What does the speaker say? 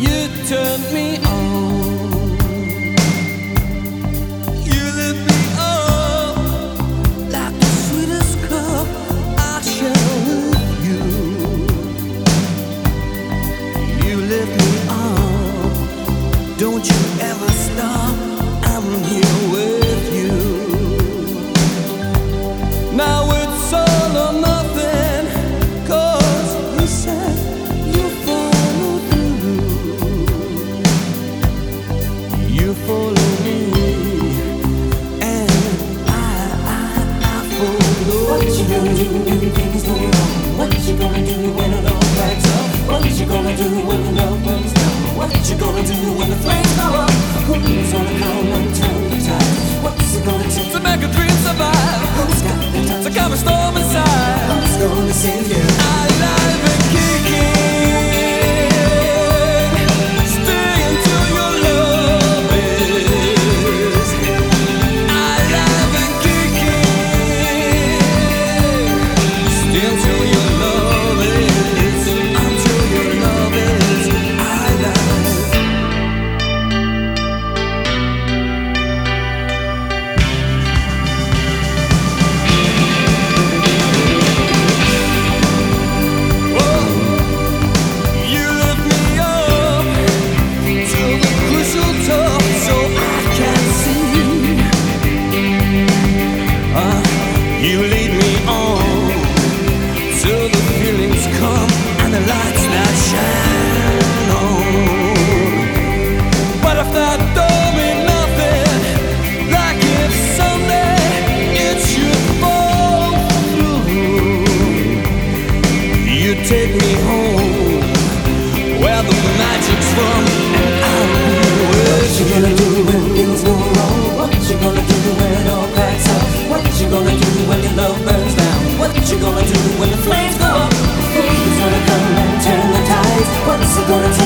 You turned me on. You lit me up like the sweetest cup I share with you. You lit me up. Don't you ever stop. I'm here with you. Now it's all or nothing, 'cause you said you follow through. You follow me, and I follow. What you gonna do when things go wrong? What you gonna do when it all cracks up? What you gonna do when the love burns down? What you gonna do when the flames go up? Who's gonna come and turn the tide? What's it gonna take To make a dream survive, Who's got the touch? to calm a storm inside. Who's gonna save you? Alive and kicking, stay until your love is. Alive and kicking, stay until your love is. Until your love is alive. You lift me up to the crucial top so I can see. You lead me on till the feelings come and the lights that shine on. But if that don't mean nothing, like if someday it should fall through, you take me home where the magic's from, and I'll be What with you you. gonna do when things go wrong? What you gonna do when it all cracks up? What you gonna do when your love burns down? What you gonna do when the flames go up? Who's gonna come and turn the tides? What's it gonna take